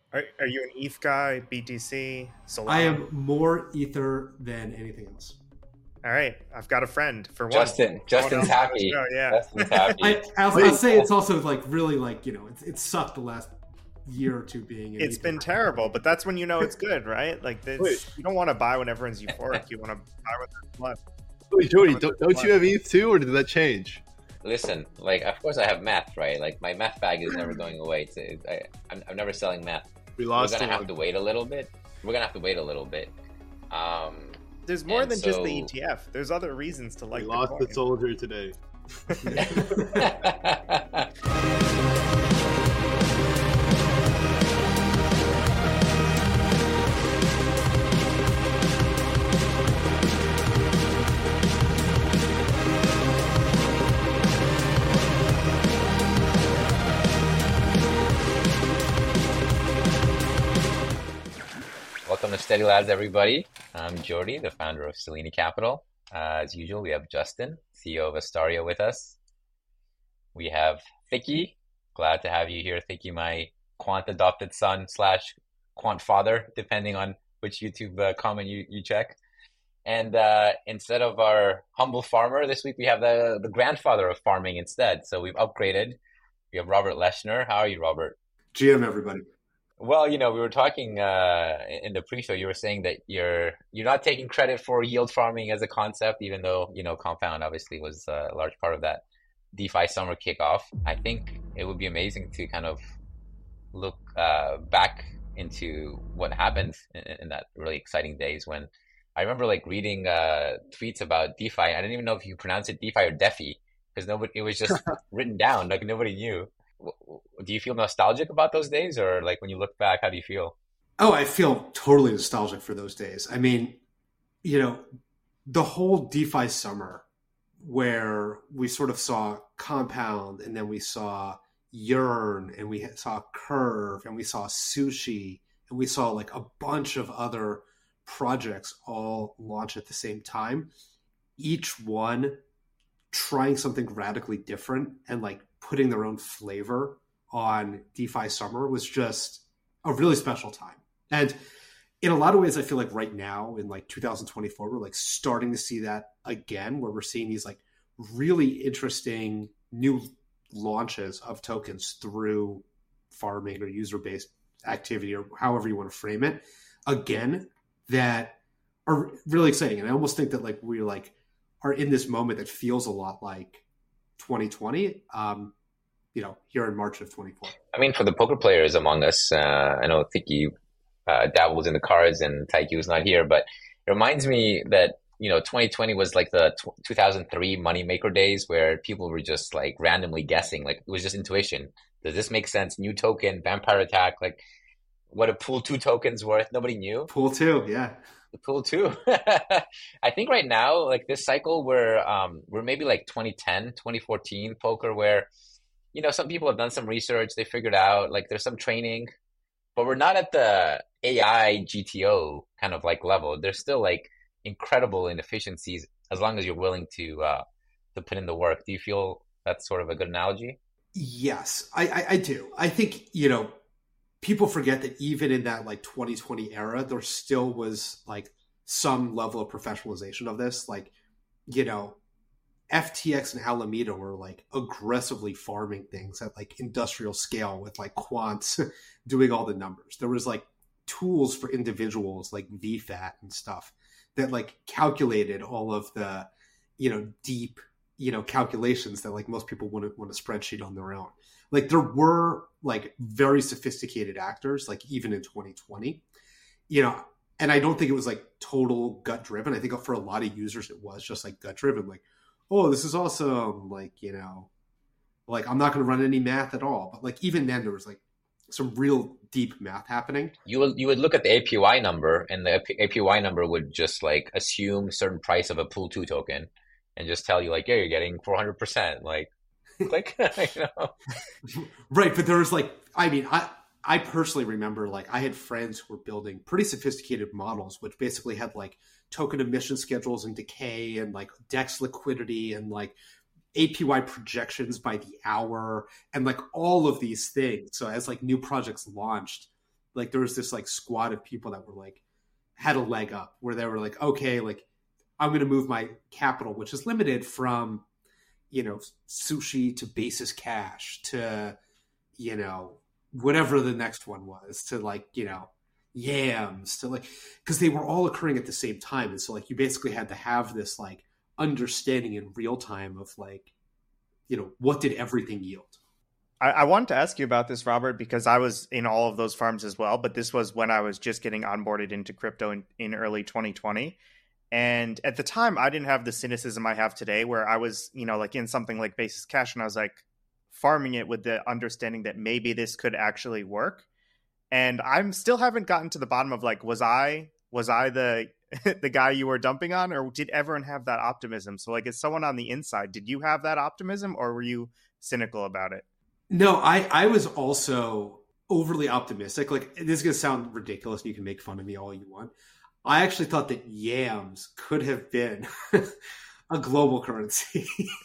Are you an ETH guy, BTC, I Solana? am more Ether than anything else. All right, I've got a friend for once. Someone Justin's else on the happy. show, yeah. Justin's happy. I'll Wait, say it's also like really like it sucked the last year or two being an It's Ether. been terrible, but that's when you know it's good, right? Like wait, this, you don't want to buy when everyone's euphoric. You want to buy when there's blood. wait, Jody, don't you have ETH too, or did that change? Listen, like, of course I have math, right? Like, my math bag is never going away. I'm never selling math. We We're lost gonna have one. to wait a little bit. We're gonna have to wait a little bit. Um, There's more and than just the so ETF. There's other reasons to like We the lost the coin. soldier today. Welcome to Steady Labs, everybody. I'm Jordy, the founder of Selene Capital. As usual, we have Justin, CEO of Astaria, with us. We have Thicky. Glad to have you here, Thicky, my quant adopted son slash quant father, depending on which YouTube comment you check. And instead of our humble farmer, this week we have the grandfather of farming instead. So we've upgraded. We have Robert Leschner. How are you, Robert? GM everybody. Well, we were talking in the pre-show. You were saying that you're not taking credit for yield farming as a concept, even though Compound obviously was a large part of that DeFi summer kickoff. I think it would be amazing to kind of look back into what happened in that really exciting days when I remember like reading tweets about DeFi. I didn't even know if you pronounce it DeFi or DeFi because nobody it was just written down like nobody knew. Do you feel nostalgic about those days, or like when you look back, how do you feel? Oh, I feel totally nostalgic for those days. I mean, you know, the whole DeFi summer where we sort of saw Compound and then we saw Yearn and we saw Curve and we saw Sushi and we saw like a bunch of other projects all launch at the same time, each one trying something radically different and like putting their own flavor on DeFi summer was just a really special time. And in a lot of ways, I feel like right now in like 2024, we're like starting to see that again, where we're seeing these like really interesting new launches of tokens through farming or user based activity or however you want to frame it again that are really exciting. And I almost think that like we like are in this moment that feels a lot like 2020, here in March of 24. I mean, for the poker players among us, I know Thicky dabbles in the cards and Taikyu's not here, but it reminds me that 2020 was like the 2003 moneymaker days where people were just like randomly guessing, like it was just intuition. Does this make sense? New token, vampire attack, like what a pool two tokens worth? Nobody knew. Pool two, yeah. The pool too. I think right now, like this cycle, we're maybe like 2010, 2014 poker, where some people have done some research, they figured out like there's some training, but we're not at the AI GTO kind of like level. There's still like incredible inefficiencies as long as you're willing to put in the work. Do you feel that's sort of a good analogy? Yes, I do. I think, people forget that even in that like 2020 era, there still was like some level of professionalization of this. Like, FTX and Alameda were like aggressively farming things at like industrial scale with like quants doing all the numbers. There was like tools for individuals like VFAT and stuff that like calculated all of the, deep, calculations that like most people wouldn't want a spreadsheet on their own. Like there were like very sophisticated actors, like even in 2020, and I don't think it was like total gut driven. I think for a lot of users, it was just like gut driven. Like, oh, this is awesome. Like, like I'm not going to run any math at all. But like even then there was like some real deep math happening. You would look at the APY number, and the APY number would just like assume certain price of a pool two token, and just tell you like, yeah, you're getting 400%. Like, click, Right, but there was like, I mean, I personally remember like I had friends who were building pretty sophisticated models, which basically had like token emission schedules and decay and like DEX liquidity and like APY projections by the hour and like all of these things. So as like new projects launched, Like there was this like squad of people that were like, had a leg up where they were like, okay, like I'm going to move my capital, which is limited from, sushi to Basis Cash to, whatever the next one was to like, yams to like, because they were all occurring at the same time. And so like you basically had to have this like understanding in real time of like, what did everything yield? I wanted to ask you about this, Robert, because I was in all of those farms as well, but this was when I was just getting onboarded into crypto in early 2020. And at the time, I didn't have the cynicism I have today where I was, like in something like Basis Cash, and I was like farming it with the understanding that maybe this could actually work. And I'm still haven't gotten to the bottom of like, was I the the guy you were dumping on, or did everyone have that optimism? So like, as someone on the inside, did you have that optimism, or were you cynical about it? No, I was also overly optimistic. Like, this is going to sound ridiculous and you can make fun of me all you want. I actually thought that yams could have been a global currency.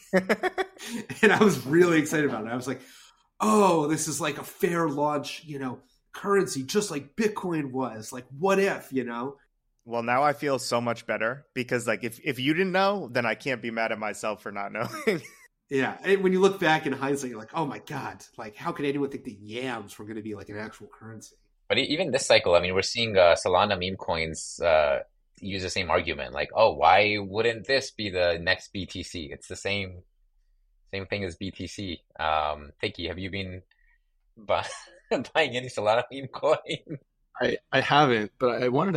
And I was really excited about it. I was like, oh, this is like a fair launch, currency, just like Bitcoin was. Like, what if, Well, now I feel so much better because like if you didn't know, then I can't be mad at myself for not knowing. Yeah, and when you look back in hindsight, you're like, oh my God, like how could anyone think that yams were going to be like an actual currency? But even this cycle, I mean, we're seeing Solana meme coins use the same argument, like, oh, why wouldn't this be the next BTC? It's the same thing as BTC. Tiki, have you been buying any Solana meme coin? I haven't, but I wanted to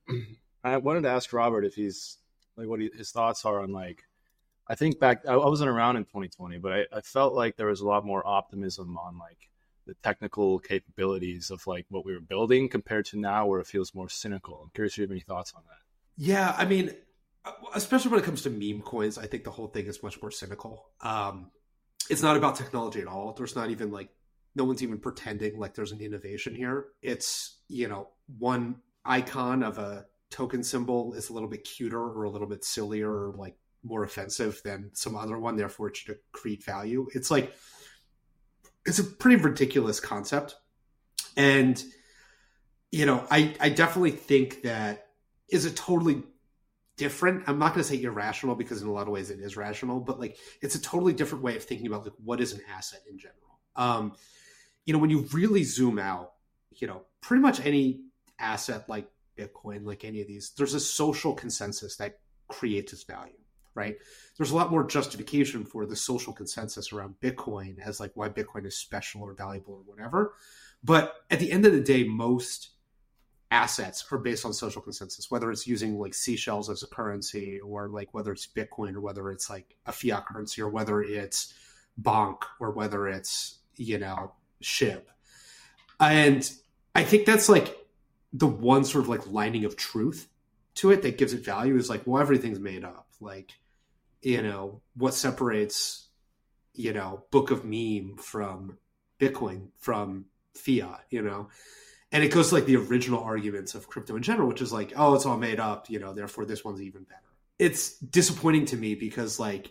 ask Robert if he's like what his thoughts are on like. I think back, I wasn't around in 2020, but I felt like there was a lot more optimism on like the technical capabilities of like what we were building compared to now where it feels more cynical. I'm curious if you have any thoughts on that. Yeah, I mean, especially when it comes to meme coins, I think the whole thing is much more cynical. It's not about technology at all. There's not even like, no one's even pretending like there's an innovation here. It's, one icon of a token symbol is a little bit cuter or a little bit sillier or like more offensive than some other one, therefore it should create value. It's like, it's a pretty ridiculous concept. And, I definitely think that is a totally different, I'm not going to say irrational because in a lot of ways it is rational, but like, it's a totally different way of thinking about like, what is an asset in general? When you really zoom out, pretty much any asset like Bitcoin, like any of these, there's a social consensus that creates its value. Right? There's a lot more justification for the social consensus around Bitcoin as like why Bitcoin is special or valuable or whatever. But at the end of the day, most assets are based on social consensus, whether it's using like seashells as a currency or like whether it's Bitcoin or whether it's like a fiat currency or whether it's Bonk or whether it's, SHIB. And I think that's like the one sort of like lining of truth to it that gives it value is like, well, everything's made up. Like, what separates, Book of Meme from Bitcoin, from fiat, and it goes to like the original arguments of crypto in general, which is like, oh, it's all made up, therefore this one's even better. It's disappointing to me because like,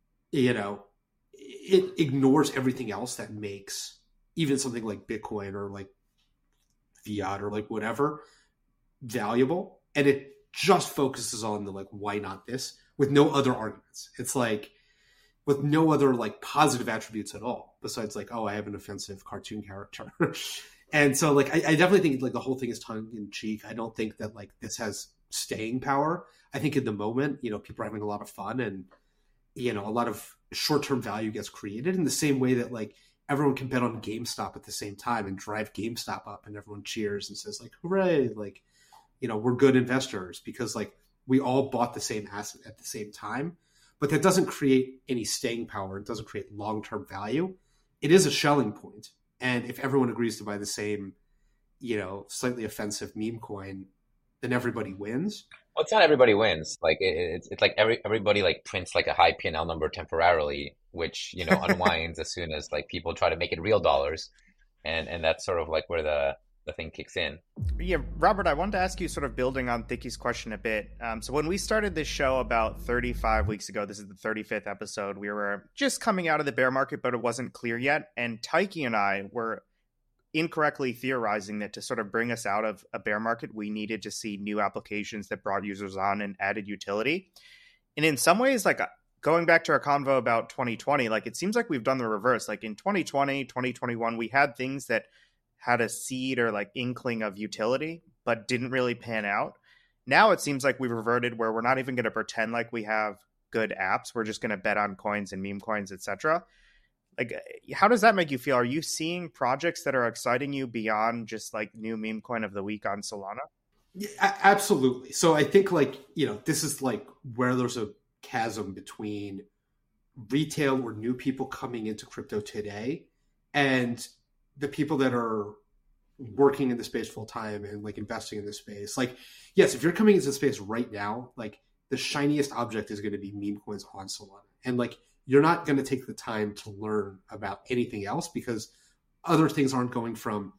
it ignores everything else that makes even something like Bitcoin or like fiat or like whatever valuable. And it just focuses on the like, why not this? With no other arguments. It's like with no other like positive attributes at all besides like, oh, I have an offensive cartoon character. And so like I definitely think like the whole thing is tongue in cheek. I don't think that like this has staying power. I think in the moment, people are having a lot of fun and a lot of short-term value gets created in the same way that like everyone can bet on GameStop at the same time and drive GameStop up and everyone cheers and says like, hooray, like, we're good investors because like we all bought the same asset at the same time, but that doesn't create any staying power. It doesn't create long-term value. It is a Schelling point. And if everyone agrees to buy the same, slightly offensive meme coin, then everybody wins. Well, it's not everybody wins. Like it's like everybody like prints like a high P&L number temporarily, which, unwinds as soon as like people try to make it real dollars. And that's sort of like where the thing kicks in. Yeah, Robert, I wanted to ask you sort of building on Thiki's question a bit. So when we started this show about 35 weeks ago, this is the 35th episode, we were just coming out of the bear market, but it wasn't clear yet. And Taiki and I were incorrectly theorizing that to sort of bring us out of a bear market, we needed to see new applications that brought users on and added utility. And in some ways, like going back to our convo about 2020, like it seems like we've done the reverse. Like in 2020, 2021, we had things that had a seed or like inkling of utility, but didn't really pan out. Now it seems like we've reverted where we're not even going to pretend like we have good apps. We're just going to bet on coins and meme coins, etc. Like, how does that make you feel? Are you seeing projects that are exciting you beyond just like new meme coin of the week on Solana? Yeah, absolutely. So I think like, this is like where there's a chasm between retail or new people coming into crypto today and the people that are working in the space full time and like investing in this space. Like, yes, if you're coming into the space right now, like the shiniest object is going to be meme coins on Solana. And like, you're not going to take the time to learn about anything else because other things aren't going from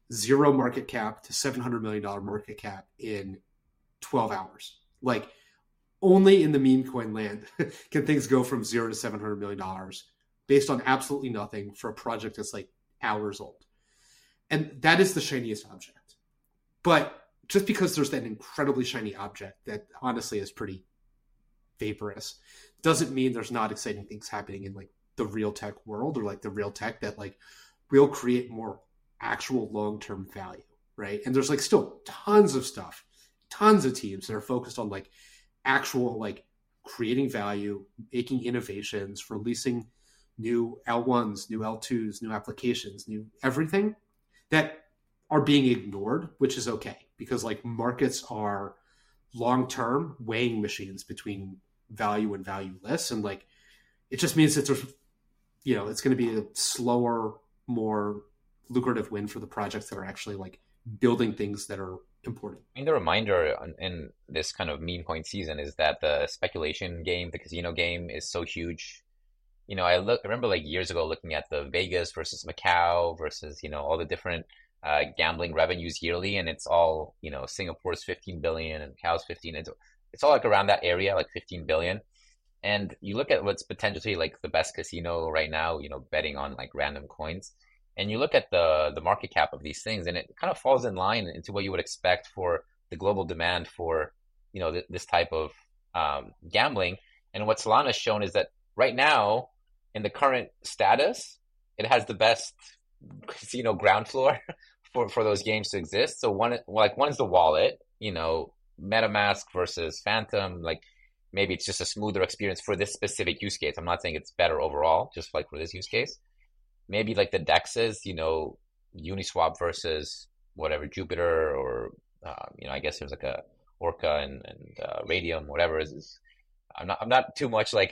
0 market cap to $700 million market cap in 12 hours. Like, only in the meme coin land can things go from 0 to $700 million based on absolutely nothing for a project that's like hours old. And that is the shiniest object. But just because there's that incredibly shiny object that honestly is pretty vaporous doesn't mean there's not exciting things happening in like the real tech world or like the real tech that like will create more actual long-term value, right? And there's like still tons of stuff, tons of teams that are focused on like actual like creating value, making innovations, releasing new L1s, new L2s, new applications, new everything that are being ignored, which is okay because like markets are long-term weighing machines between value and valueless. And like, it just means that there's, it's going to be a slower, more lucrative win for the projects that are actually like building things that are important. I mean, the reminder in this kind of meme coin season is that the speculation game, the casino game is so huge. I remember like years ago looking at the Vegas versus Macau versus, all the different gambling revenues yearly. And it's all, Singapore's 15 billion and Macau's 15. It's all like around that area, like 15 billion. And you look at what's potentially like the best casino right now, betting on like random coins. And you look at the market cap of these things and it kind of falls in line into what you would expect for the global demand for, this type of gambling. And what Solana has shown is that right now, in the current status, it has the best casino ground floor for those games to exist. So one's the wallet, MetaMask versus Phantom, like maybe it's just a smoother experience for this specific use case. I'm not saying it's better overall, just like for this use case. Maybe like the DEXs, Uniswap versus whatever, Jupiter, or I guess there's like a Orca and Radium, whatever is. I'm not too much like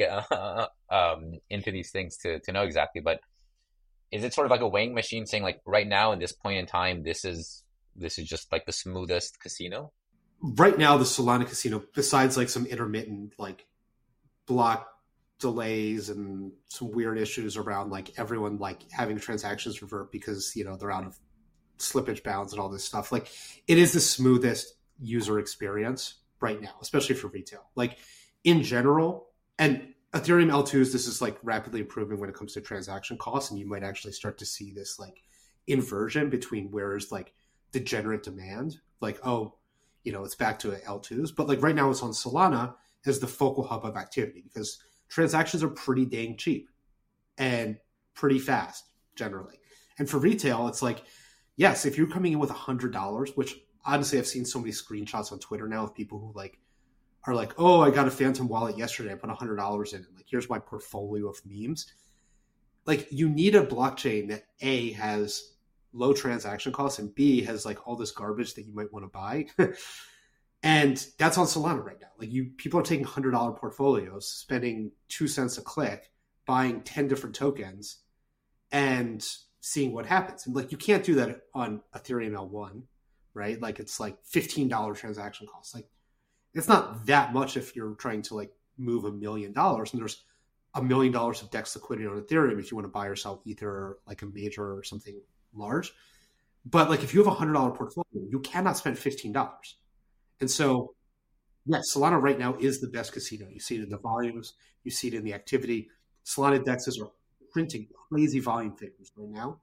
into these things to know exactly, but is it sort of like a weighing machine saying like right now in this point in time, this is just like the smoothest casino? Right now, the Solana casino, besides like some intermittent like block delays and some weird issues around like everyone like having transactions revert because they're out of slippage bounds and all this stuff, like it is the smoothest user experience right now, especially for retail. Like in general, and Ethereum L2s, this is like rapidly improving when it comes to transaction costs, and you might actually start to see this like inversion between where is like degenerate demand, like it's back to L2s, but like right now it's on Solana as the focal hub of activity because transactions are pretty dang cheap and pretty fast generally. And for retail, it's like, yes, if you're coming in with $100, which honestly I've seen so many screenshots on Twitter now of people who like are like, oh, I got a Phantom wallet yesterday. I put $100 in it. Like, here's my portfolio of memes. Like, you need a blockchain that A, has low transaction costs, and B, has like all this garbage that you might want to buy. And that's on Solana right now. Like, people are taking $100 portfolios, spending 2 cents a click, buying 10 different tokens, and seeing what happens. And like, you can't do that on Ethereum L1, right? Like, it's like $15 transaction costs. Like, it's not that much if you're trying to like move $1 million, and there's $1 million of DEX liquidity on Ethereum if you want to buy or sell Ether or like a major or something large. But like if you have $100 portfolio, you cannot spend $15. And so, yes, Solana right now is the best casino. You see it in the volumes, you see it in the activity. Solana DEXs are printing crazy volume figures right now.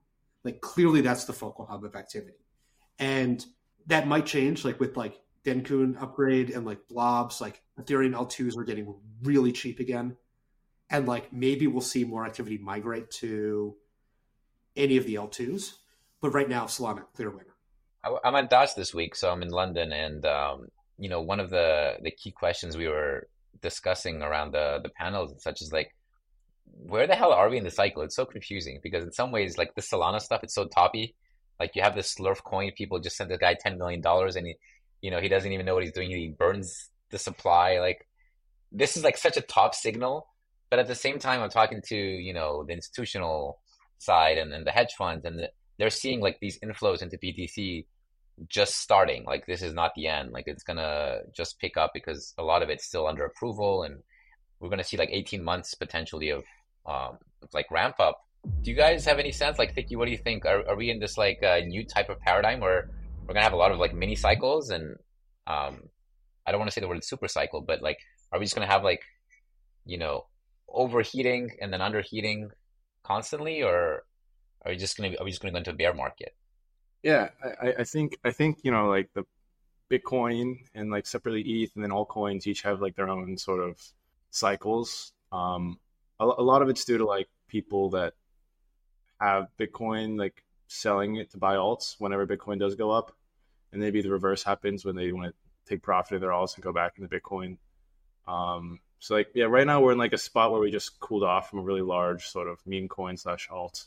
Like clearly that's the focal hub of activity. And that might change like with like Denkun upgrade and like blobs, like Ethereum L2s are getting really cheap again. And like maybe we'll see more activity migrate to any of the L2s. But right now, Solana, clear winner. I'm at DOS this week, so I'm in London, and one of the key questions we were discussing around the panels and such is like, where the hell are we in the cycle? It's so confusing because in some ways, like the Solana stuff, it's so toppy. Like you have this Slurf coin, people just sent the guy $10 million, and he doesn't even know what he's doing. He burns the supply. Like this is like such a top signal, but at the same time, I'm talking to the institutional side and the hedge funds, and they're seeing like these inflows into BTC just starting. Like this is not the end. Like it's gonna just pick up because a lot of it's still under approval, and we're gonna see like 18 months potentially of like ramp up. Do you guys have any sense? Like, Thicky, what do you think? Are we in this like new type of paradigm where we're gonna have a lot of like mini cycles, and I don't want to say the word super cycle, but like, are we just gonna have like overheating and then underheating constantly, or are we just gonna go into a bear market? Yeah, I think like the Bitcoin and like separately ETH and then altcoins each have like their own sort of cycles. A lot of it's due to like people that have Bitcoin like selling it to buy alts whenever Bitcoin does go up, and maybe the reverse happens when they want to take profit of their alts and go back into Bitcoin. So like right now we're in like a spot where we just cooled off from a really large sort of meme coin / alt.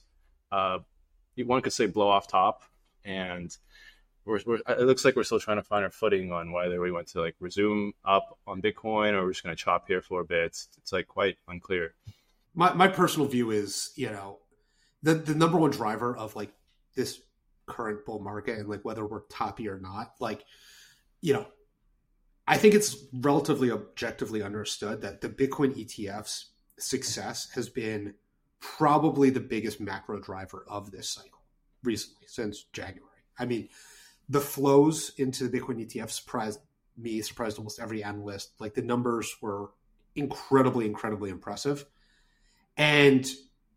One could say blow off top, and it looks like we're still trying to find our footing on whether we want to like resume up on Bitcoin or we're just going to chop here for a bit. It's like quite unclear. My personal view is, the number one driver of like this current bull market and like whether we're toppy or not, like, I think it's relatively objectively understood that the Bitcoin ETF's success has been probably the biggest macro driver of this cycle recently since January. I mean, the flows into the Bitcoin ETF surprised me, surprised almost every analyst. Like the numbers were incredibly, incredibly impressive. And,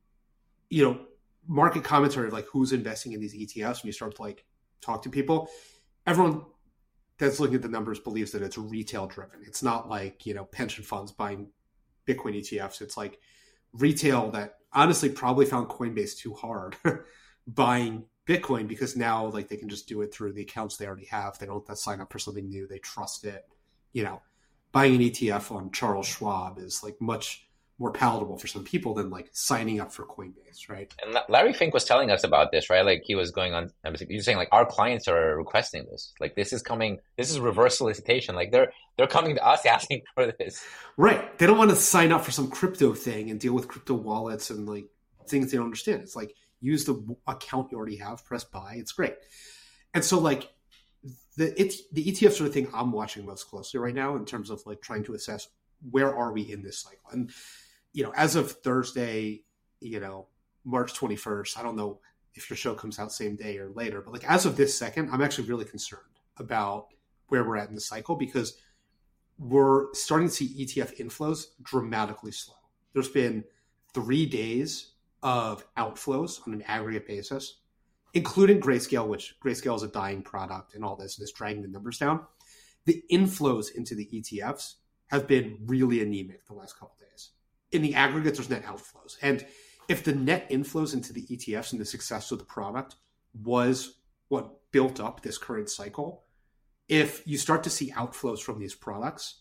market commentary of like who's investing in these ETFs, when you start to like talk to people, everyone that's looking at the numbers believes that it's retail driven. It's not like, pension funds buying Bitcoin ETFs. It's like retail that honestly probably found Coinbase too hard buying Bitcoin because now like they can just do it through the accounts they already have. They don't have to sign up for something new. They trust it. Buying an ETF on Charles Schwab is like much more palatable for some people than like signing up for Coinbase, right? And Larry Fink was telling us about this, right? Like he was going on, he was saying like our clients are requesting this. Like this is coming, this is reverse solicitation. Like they're coming to us asking for this. Right. They don't want to sign up for some crypto thing and deal with crypto wallets and like things they don't understand. It's like use the account you already have, press buy. It's great. And so like the ETF are the thing I'm watching most closely right now in terms of like trying to assess where are we in this cycle. And as of Thursday, March 21st, I don't know if your show comes out same day or later, but like as of this second, I'm actually really concerned about where we're at in the cycle because we're starting to see ETF inflows dramatically slow. There's been 3 days of outflows on an aggregate basis, including Grayscale, which Grayscale is a dying product and all this, and it's dragging the numbers down. The inflows into the ETFs have been really anemic the last couple of days. In the aggregate, there's net outflows. And if the net inflows into the ETFs and the success of the product was what built up this current cycle, if you start to see outflows from these products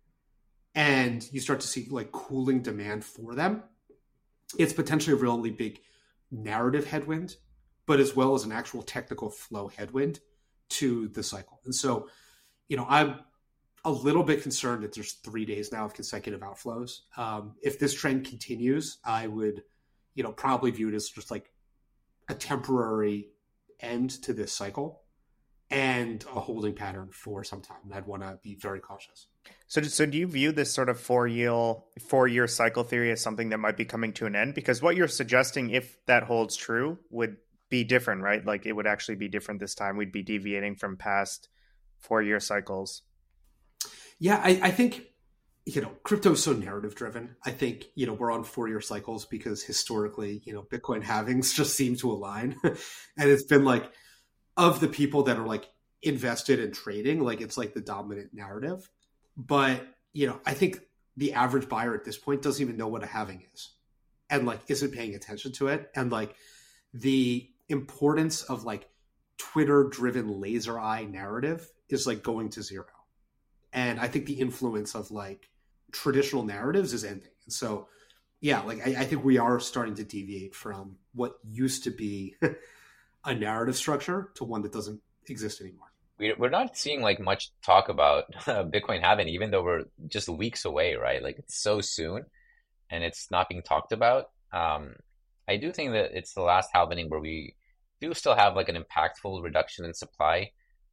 and you start to see like cooling demand for them, it's potentially a really big narrative headwind, but as well as an actual technical flow headwind to the cycle. And so, I'm a little bit concerned that there's 3 days now of consecutive outflows. If this trend continues, I would, probably view it as just like a temporary end to this cycle and a holding pattern for some time. I'd want to be very cautious. So do you view this sort of 4-year cycle theory as something that might be coming to an end? Because what you're suggesting, if that holds true, would be different, right? Like it would actually be different this time. We'd be deviating from past 4-year cycles. Yeah, I think crypto is so narrative driven. I think, we're on 4-year cycles because historically, Bitcoin halvings just seem to align. And it's been like, of the people that are like invested in trading, like it's like the dominant narrative. But, I think the average buyer at this point doesn't even know what a halving is and like isn't paying attention to it. And like the importance of like Twitter driven laser eye narrative is like going to zero. And I think the influence of like traditional narratives is ending. And so, yeah, like I think we are starting to deviate from what used to be a narrative structure to one that doesn't exist anymore. We're not seeing like much talk about Bitcoin halving, even though we're just weeks away, right? Like it's so soon and it's not being talked about. I do think that it's the last halving where we do still have like an impactful reduction in supply.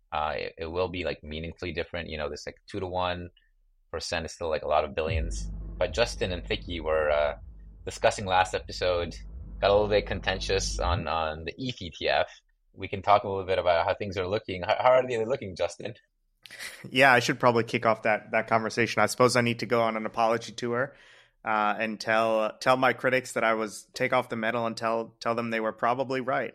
It will be like meaningfully different. This like 2 to 1% is still like a lot of billions. But Justin and Thicky were discussing last episode, got a little bit contentious on the ETH ETF. We can talk a little bit about how things are looking. How are they looking, Justin? Yeah, I should probably kick off that conversation. I suppose I need to go on an apology tour and tell my critics that I was take off the medal and tell them they were probably right.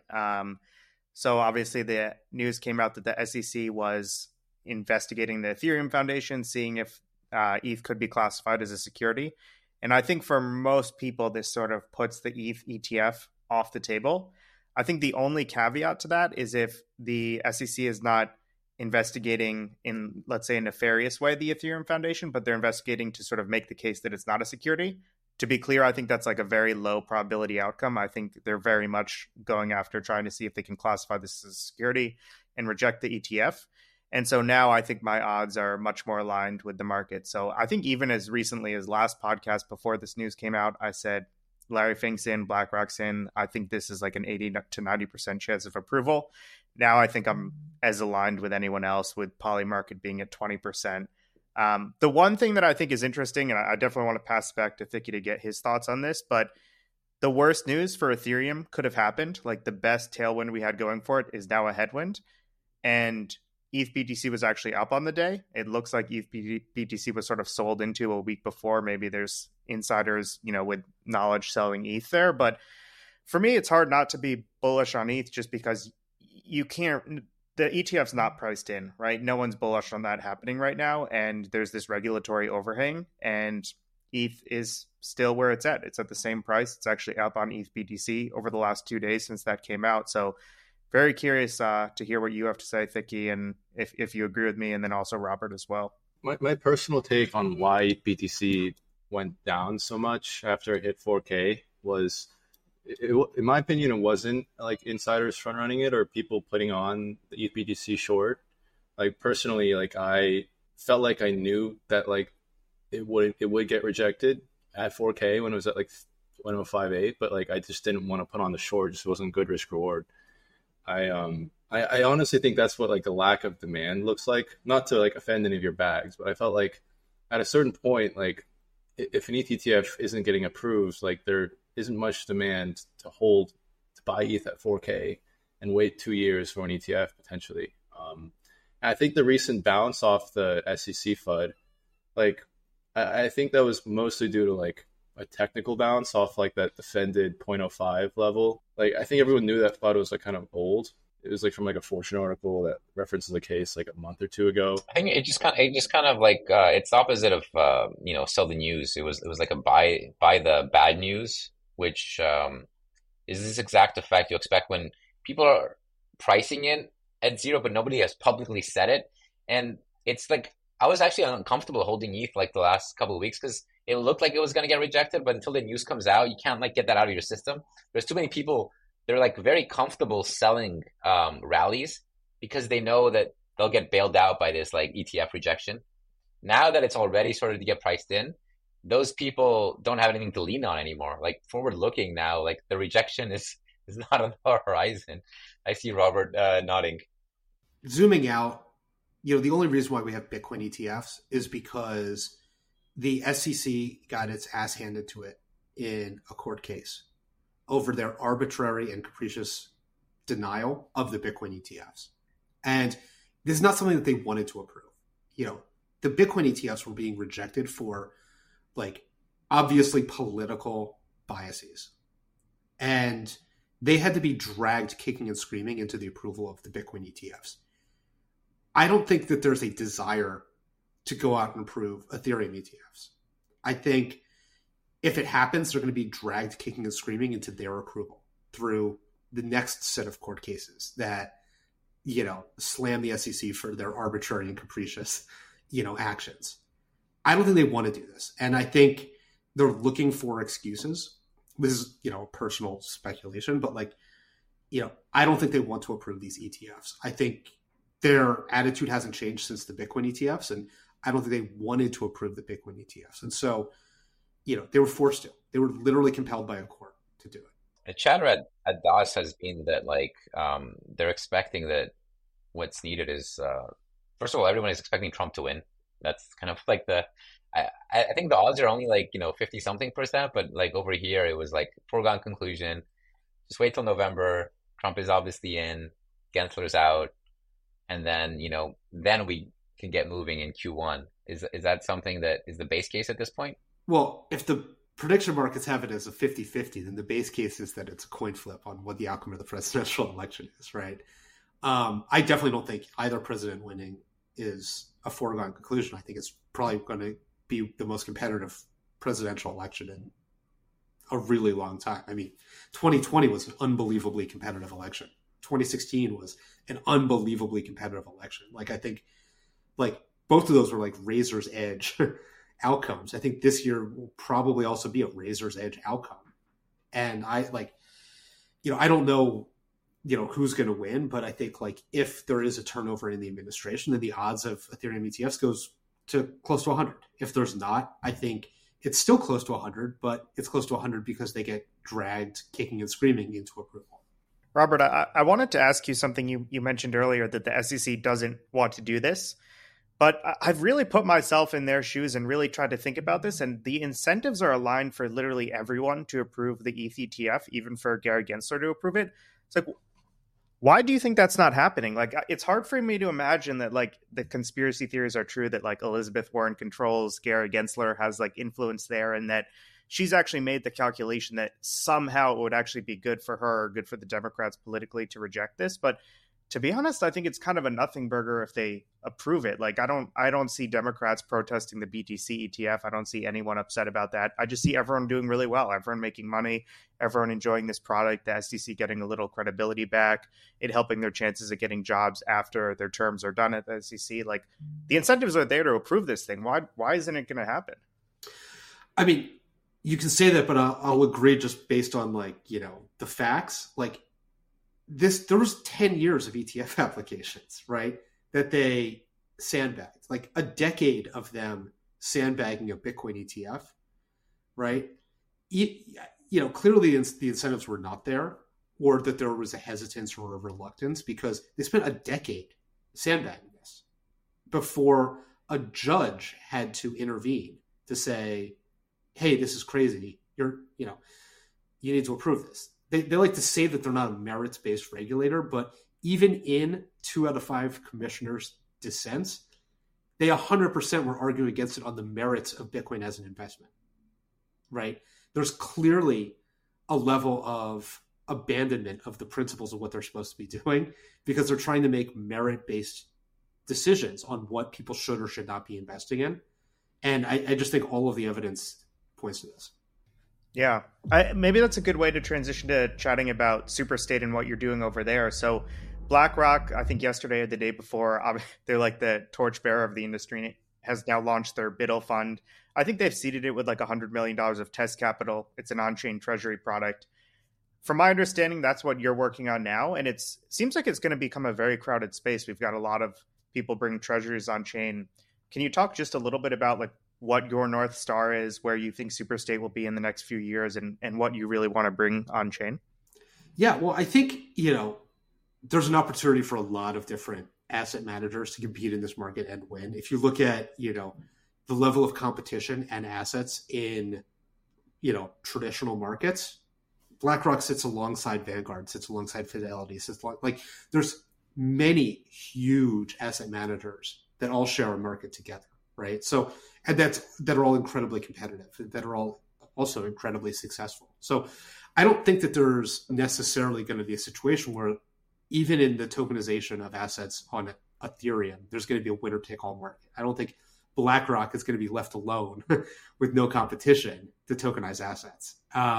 So obviously the news came out that the SEC was investigating the Ethereum Foundation, seeing if ETH could be classified as a security. And I think for most people, this sort of puts the ETH ETF off the table. I think the only caveat to that is if the SEC is not investigating in, let's say, a nefarious way, the Ethereum Foundation, but they're investigating to sort of make the case that it's not a security. To be clear, I think that's like a very low probability outcome. I think they're very much going after trying to see if they can classify this as security and reject the ETF. And so now I think my odds are much more aligned with the market. So I think even as recently as last podcast before this news came out, I said, Larry Fink's in, BlackRock's in. I think this is like an 80 to 90% chance of approval. Now I think I'm as aligned with anyone else, with Polymarket being at 20%. The one thing that I think is interesting, and I definitely want to pass back to Thicky to get his thoughts on this, but the worst news for Ethereum could have happened. Like the best tailwind we had going for it is now a headwind. And ETH BTC was actually up on the day. It looks like ETH BTC was sort of sold into a week before. Maybe there's insiders, with knowledge selling ETH there. But for me, it's hard not to be bullish on ETH just because you can't, the ETF's not priced in, right? No one's bullish on that happening right now. And there's this regulatory overhang, and ETH is still where it's at. It's at the same price. It's actually up on ETH BTC over the last 2 days since that came out. So very curious to hear what you have to say, Thicky, and if you agree with me, and then also Robert as well. My personal take on why BTC went down so much after it hit 4K was, in my opinion, it wasn't like insiders front running it or people putting on the ETH BTC short. Like personally, like I felt like I knew that like it would get rejected at 4K when it was at like 105.8, but like I just didn't want to put on the short. It just wasn't good risk reward. I honestly think that's what like the lack of demand looks like. Not to like offend any of your bags, but I felt like at a certain point, like if an ETH ETF isn't getting approved, like there isn't much demand to buy ETH at 4K and wait 2 years for an ETF potentially. And I think the recent bounce off the SEC FUD, like I think that was mostly due to like a technical bounce off like that defended 0.05 level. Like I think everyone knew that FUD was like kind of old. It was like from like a Fortune article that references the case like a month or two ago. I think it just kind of like it's opposite of sell the news. It was like a buy the bad news, which is this exact effect you expect when people are pricing it at zero, but nobody has publicly said it. And it's like I was actually uncomfortable holding ETH like the last couple of weeks because it looked like it was going to get rejected, but until the news comes out, you can't like get that out of your system. There's too many people. They're like very comfortable selling rallies because they know that they'll get bailed out by this like ETF rejection. Now that it's already started to get priced in, those people don't have anything to lean on anymore. Like forward looking now, like the rejection is not on the horizon. I see Robert nodding. Zooming out, the only reason why we have Bitcoin ETFs is because the SEC got its ass handed to it in a court case over their arbitrary and capricious denial of the Bitcoin ETFs. And this is not something that they wanted to approve. the Bitcoin ETFs were being rejected for like obviously political biases. And they had to be dragged kicking and screaming into the approval of the Bitcoin ETFs. I don't think that there's a desire to go out and approve Ethereum ETFs. I think if it happens, they're going to be dragged kicking and screaming into their approval through the next set of court cases that, slam the SEC for their arbitrary and capricious, actions. I don't think they want to do this. And I think they're looking for excuses. This is, personal speculation, but I don't think they want to approve these ETFs. I think their attitude hasn't changed since the Bitcoin ETFs, and I don't think they wanted to approve the Bitcoin ETFs. And so, they were forced to. They were literally compelled by a court to do it. The chatter at DOS has been that they're expecting that what's needed is first of all, everyone is expecting Trump to win. That's kind of like I think the odds are only 50 something %, but over here it was foregone conclusion. Just wait till November. Trump is obviously in, Gensler's out, and then then we can get moving in Q1. Is that something that is the base case at this point? Well, if the prediction markets have it as a 50-50, then the base case is that it's a coin flip on what the outcome of the presidential election is, right? I definitely don't think either president winning is a foregone conclusion. I think it's probably going to be the most competitive presidential election in a really long time. I mean, 2020 was an unbelievably competitive election. 2016 was an unbelievably competitive election. I think both of those were razor's edge outcomes. I think this year will probably also be a razor's edge outcome. And I don't know, who's going to win, but I think if there is a turnover in the administration, then the odds of Ethereum ETFs goes to close to 100. If there's not, I think it's still close to 100, but it's close to 100 because they get dragged kicking and screaming into approval. Robert, I wanted to ask you something you mentioned earlier, that the SEC doesn't want to do this, but I've really put myself in their shoes and really tried to think about this, and the incentives are aligned for literally everyone to approve the ETH ETF, even for Gary Gensler to approve it. It's why do you think that's not happening? It's hard for me to imagine that the conspiracy theories are true, that Elizabeth Warren controls Gary Gensler, has influence there, and that she's actually made the calculation that somehow it would actually be good for her or good for the Democrats politically to reject this. But to be honest, I think it's kind of a nothing burger if they approve it. I don't see Democrats protesting the BTC ETF. I don't see anyone upset about that. I just see everyone doing really well, everyone making money, everyone enjoying this product, the SEC getting a little credibility back, it helping their chances of getting jobs after their terms are done at the SEC. The incentives are there to approve this thing. Why isn't it going to happen? I mean, you can say that, but I'll agree just based on the facts. There was 10 years of ETF applications, right? That they sandbagged, a decade of them sandbagging a Bitcoin ETF, right? Clearly the incentives were not there, or that there was a hesitance or a reluctance, because they spent a decade sandbagging this before a judge had to intervene to say, hey, this is crazy. You need to approve this. They like to say that they're not a merits-based regulator, but even in 2 out of 5 commissioners' dissents, they 100% were arguing against it on the merits of Bitcoin as an investment, right? There's clearly a level of abandonment of the principles of what they're supposed to be doing, because they're trying to make merit-based decisions on what people should or should not be investing in. And I just think all of the evidence points to this. Yeah, maybe that's a good way to transition to chatting about Superstate and what you're doing over there. So BlackRock, I think yesterday or the day before, they're the torchbearer of the industry, has now launched their BUIDL fund. I think they've seeded it with $100 million of test capital. It's an on-chain treasury product. From my understanding, that's what you're working on now. And it seems like it's going to become a very crowded space. We've got a lot of people bringing treasuries on chain. Can you talk just a little bit about what your North Star is, where you think Superstate will be in the next few years, and what you really want to bring on chain? Yeah, well, I think, there's an opportunity for a lot of different asset managers to compete in this market and win. If you look at, the level of competition and assets in, traditional markets, BlackRock sits alongside Vanguard, sits alongside Fidelity, there's many huge asset managers that all share a market together. right? So, and that are all incredibly competitive, that are all also incredibly successful. So I don't think that there's necessarily going to be a situation where even in the tokenization of assets on Ethereum, there's going to be a winner take all market. I don't think BlackRock is going to be left alone with no competition to tokenize assets.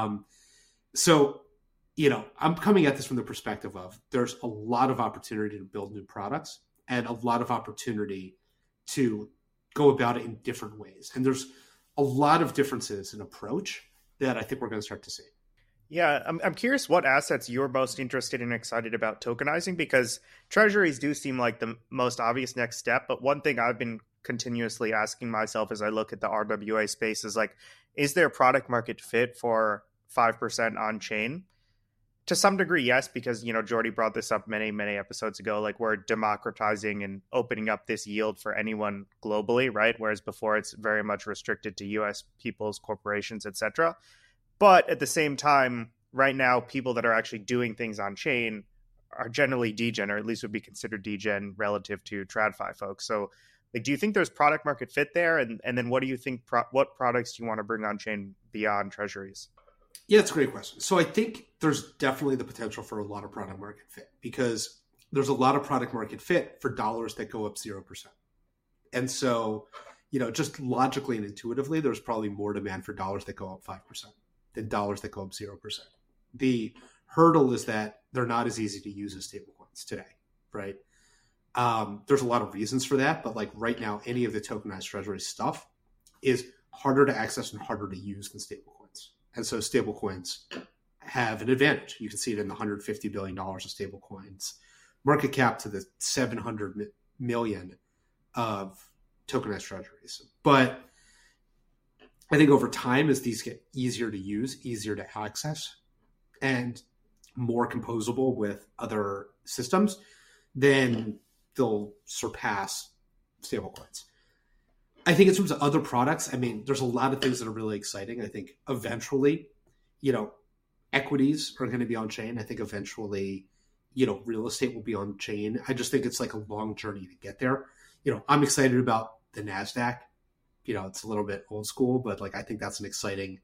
So, I'm coming at this from the perspective of there's a lot of opportunity to build new products and a lot of opportunity to go about it in different ways. And there's a lot of differences in approach that I think we're going to start to see. Yeah, I'm curious what assets you're most interested and excited about tokenizing, because treasuries do seem like the most obvious next step. But one thing I've been continuously asking myself as I look at the RWA space is like, is there product market fit for 5% on chain? To some degree, yes, because, Jordy brought this up many, many episodes ago, like we're democratizing and opening up this yield for anyone globally, right? Whereas before it's very much restricted to US peoples, corporations, etc. But at the same time, right now, people that are actually doing things on chain are generally degen, or at least would be considered degen relative to TradFi folks. So like, do you think there's product market fit there? And then what do you think, what products do you want to bring on chain beyond treasuries? Yeah, it's a great question. So I think there's definitely the potential for a lot of product market fit, because there's a lot of product market fit for dollars that go up 0%. And so, just logically and intuitively, there's probably more demand for dollars that go up 5% than dollars that go up 0%. The hurdle is that they're not as easy to use as stablecoins today, right? There's a lot of reasons for that, but like right now, any of the tokenized treasury stuff is harder to access and harder to use than stablecoins. And so stablecoins have an advantage. You can see it in the $150 billion of stablecoins, market cap to the 700 million of tokenized treasuries. But I think over time, as these get easier to use, easier to access, and more composable with other systems, then they'll surpass stablecoins. I think in terms of other products, there's a lot of things that are really exciting. I think eventually, equities are going to be on chain. I think eventually, real estate will be on chain. I just think it's like a long journey to get there. I'm excited about the NASDAQ. It's a little bit old school, but like, I think that's an exciting,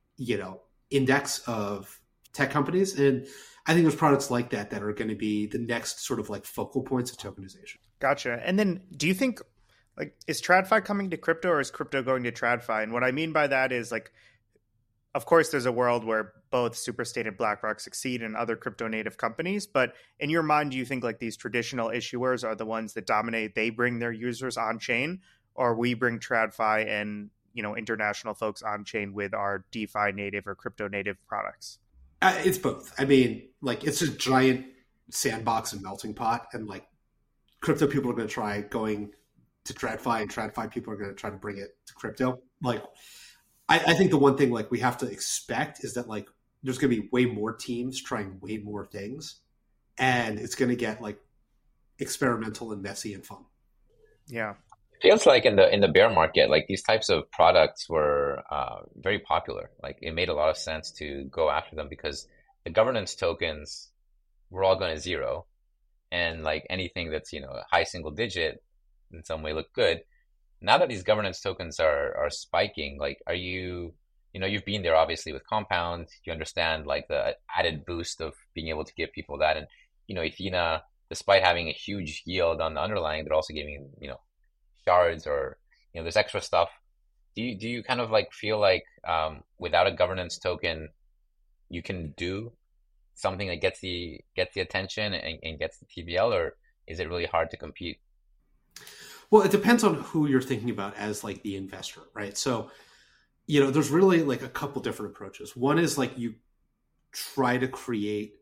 index of tech companies. And I think there's products like that that are going to be the next sort of like focal points of tokenization. Gotcha. And then do you think, like, is TradFi coming to crypto, or is crypto going to TradFi? And what I mean by that is, like, of course, there's a world where both Superstate and BlackRock succeed and other crypto native companies. But in your mind, do you think like these traditional issuers are the ones that dominate? They bring their users on chain, or we bring TradFi and, international folks on chain with our DeFi native or crypto native products? It's both. It's a giant sandbox and melting pot, and like crypto people are going to try going to TradFi, and TradFi people are going to try to bring it to crypto. Like, I think the one thing like we have to expect is that like there's going to be way more teams trying way more things, and it's going to get like experimental and messy and fun. Yeah, feels like in the bear market, like these types of products were very popular. Like it made a lot of sense to go after them because the governance tokens were all going to zero, and like anything that's a high single digit in some way look good. Now that these governance tokens are spiking, like are you've been there obviously with Compound, you understand like the added boost of being able to give people that, and Ethena, despite having a huge yield on the underlying, they're also giving shards or there's extra stuff. Do you kind of like feel like without a governance token you can do something that gets the attention and gets the TVL, or is it really hard to compete? Well, it depends on who you're thinking about as like the investor, right? So, there's really like a couple different approaches. One is like you try to create,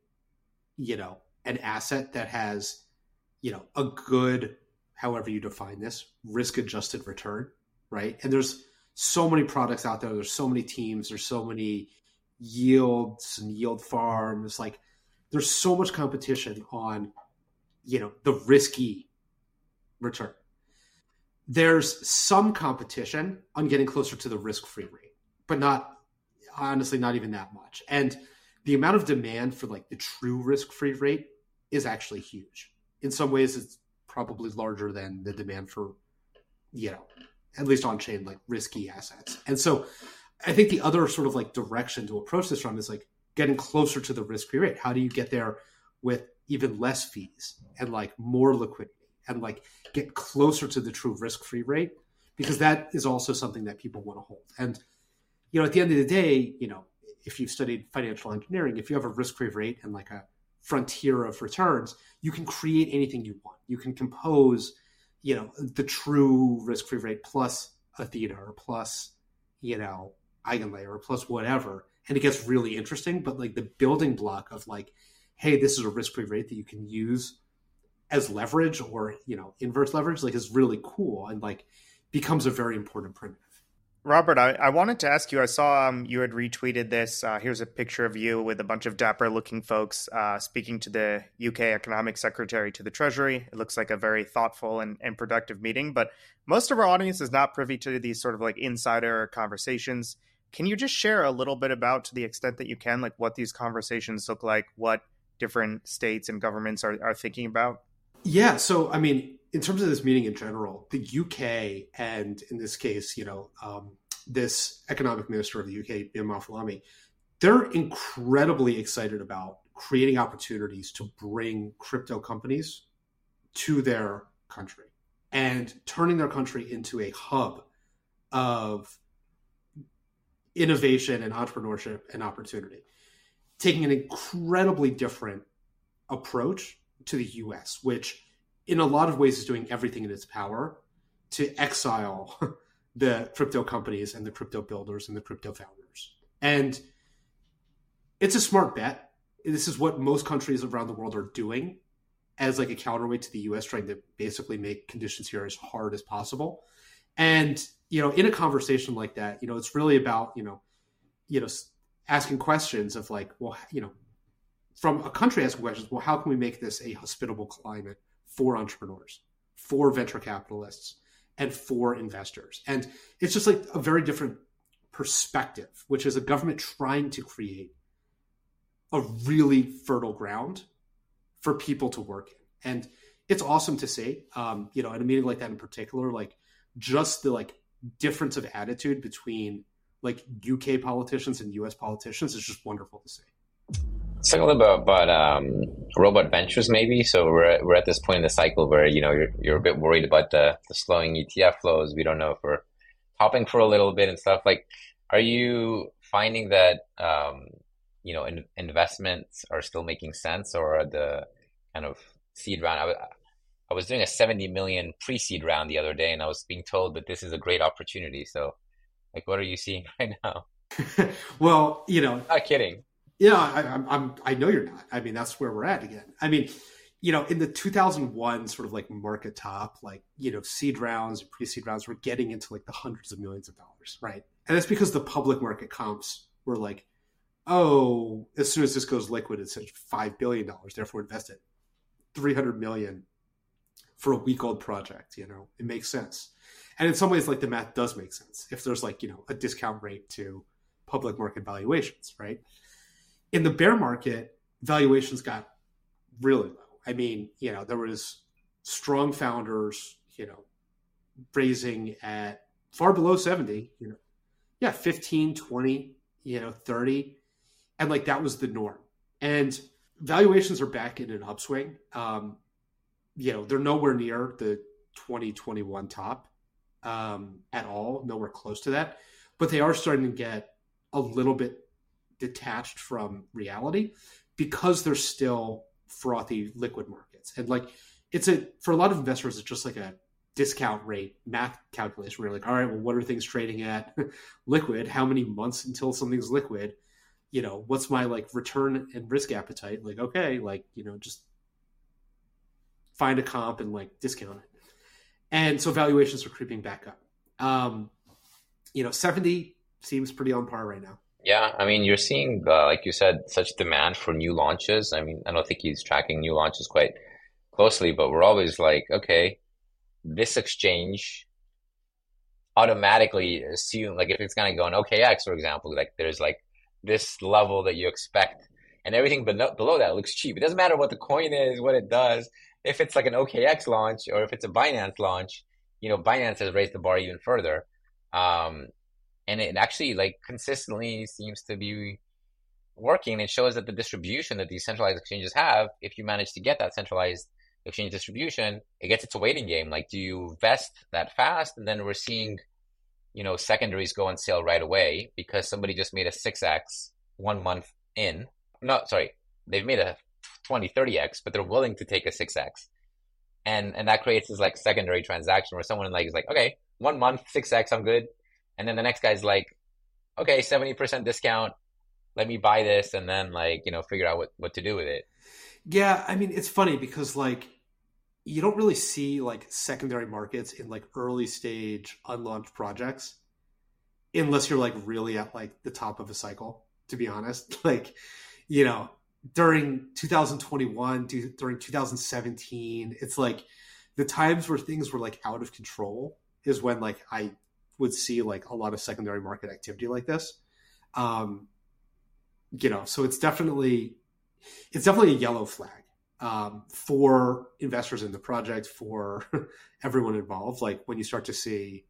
an asset that has, a good, however you define this, risk-adjusted return, right? And there's so many products out there. There's so many teams. There's so many yields and yield farms. Like there's so much competition on, the risky return. There's some competition on getting closer to the risk-free rate, but not even that much. And the amount of demand for like the true risk-free rate is actually huge. In some ways, it's probably larger than the demand for, at least on chain, like risky assets. And so I think the other sort of like direction to approach this from is like getting closer to the risk-free rate. How do you get there with even less fees and like more liquidity and like get closer to the true risk-free rate? Because that is also something that people want to hold. And, at the end of the day, if you've studied financial engineering, if you have a risk-free rate and like a frontier of returns, you can create anything you want. You can compose, the true risk-free rate plus a theta or plus, eigenlayer or plus whatever. And it gets really interesting. But like the building block of like, hey, this is a risk-free rate that you can use as leverage or, inverse leverage, like is really cool and like becomes a very important primitive. Robert, I wanted to ask you, I saw you had retweeted this. Here's a picture of you with a bunch of dapper looking folks speaking to the UK Economic Secretary to the Treasury. It looks like a very thoughtful and productive meeting, but most of our audience is not privy to these sort of like insider conversations. Can you just share a little bit about, to the extent that you can, like what these conversations look like, what different states and governments are thinking about? Yeah. So, I mean, in terms of this meeting in general, the UK and in this case, this economic minister of the UK, Bim Mafalami, they're incredibly excited about creating opportunities to bring crypto companies to their country and turning their country into a hub of innovation and entrepreneurship and opportunity, taking an incredibly different approach to the US, which in a lot of ways is doing everything in its power to exile the crypto companies and the crypto builders and the crypto founders. And it's a smart bet. This is what most countries around the world are doing as like a counterweight to the US, trying to basically make conditions here as hard as possible. And, in a conversation like that, it's really about, asking questions of like, well, from a country asking questions, well, how can we make this a hospitable climate for entrepreneurs, for venture capitalists, and for investors? And it's just like a very different perspective, which is a government trying to create a really fertile ground for people to work in. And it's awesome to see, at a meeting like that in particular, like just the like difference of attitude between like UK politicians and US politicians is just wonderful to see. Let's talk a little bit about robot ventures, maybe. So we're at this point in the cycle where you're a bit worried about the slowing ETF flows. We don't know if we're hopping for a little bit and stuff. Like, are you finding that investments are still making sense, or are the kind of seed round? I was doing a 70 million pre-seed round the other day, and I was being told that this is a great opportunity. So, like, what are you seeing right now? Well, not kidding. Yeah, I know you're not. I mean, that's where we're at again. I mean, in the 2001 sort of like market top, like, seed rounds and pre-seed rounds were getting into like the hundreds of millions of dollars, right? And that's because the public market comps were like, oh, as soon as this goes liquid, it's $5 billion, therefore invest it. 300 million for a week old project, it makes sense. And in some ways, like the math does make sense if there's like, a discount rate to public market valuations, right? In the bear market, valuations got really low. I mean, there was strong founders, raising at far below 70, 15, 20, 30. And like, that was the norm. And valuations are back in an upswing. They're nowhere near the 2021 top at all, nowhere close to that. But they are starting to get a little bit detached from reality because there's still frothy liquid markets. And like, for a lot of investors, it's just like a discount rate math calculation where you're like, all right, well, what are things trading at liquid? How many months until something's liquid? What's my like return and risk appetite? Like, okay, like, just find a comp and like discount it. And so valuations are creeping back up. 70 seems pretty on par right now. Yeah, I mean, you're seeing, like you said, such demand for new launches. I mean, I don't think he's tracking new launches quite closely, but we're always like, okay, this exchange automatically assume, like if it's going to go on OKX, for example, like there's like this level that you expect and everything below that looks cheap. It doesn't matter what the coin is, what it does. If it's like an OKX launch or if it's a Binance launch, Binance has raised the bar even further. And it actually like consistently seems to be working. It shows that the distribution that these centralized exchanges have, if you manage to get that centralized exchange distribution, it gets its waiting game. Like, do you vest that fast? And then we're seeing, secondaries go on sale right away because somebody just made a 6x 1 month in. No, sorry, they've made a 20, 30x, but they're willing to take a 6x. And that creates this like secondary transaction where someone like is like, okay, 1 month, 6x, I'm good. And then the next guy's like, okay, 70% discount. Let me buy this and then figure out what to do with it. Yeah, I mean, it's funny because like you don't really see like secondary markets in like early stage unlaunched projects unless you're like really at like the top of a cycle, to be honest. Like, during 2021, during 2017, it's like the times where things were like out of control is when like I would see like a lot of secondary market activity like this. So it's definitely a yellow flag for investors in the project, for everyone involved. Like when you start to see,